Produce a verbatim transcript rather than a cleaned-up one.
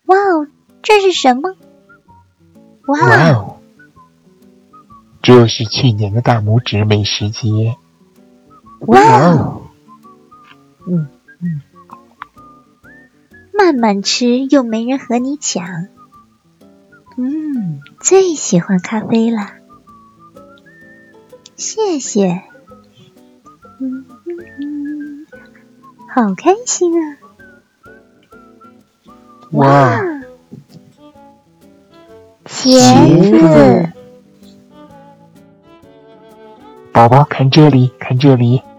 哇哦，这是什么？哇， 哇哦，这是去年的大拇指美食节。 哇哦， 嗯嗯，慢慢吃，又没人和你抢。嗯，最喜欢咖啡了，谢谢。嗯嗯嗯，好开心啊！ 哇， 茄子， 宝宝看这里，看这里。